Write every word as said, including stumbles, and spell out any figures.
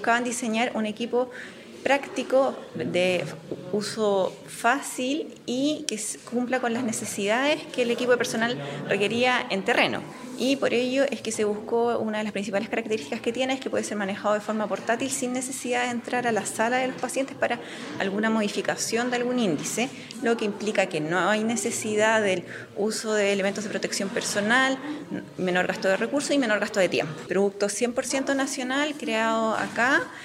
buscaban diseñar un equipo práctico, de uso fácil y que cumpla con las necesidades que el equipo de personal requería en terreno. Y por ello es que se buscó, una de las principales características que tiene es que puede ser manejado de forma portátil sin necesidad de entrar a la sala de los pacientes para alguna modificación de algún índice, lo que implica que no hay necesidad del uso de elementos de protección personal, menor gasto de recursos y menor gasto de tiempo. Producto cien por ciento nacional, creado acá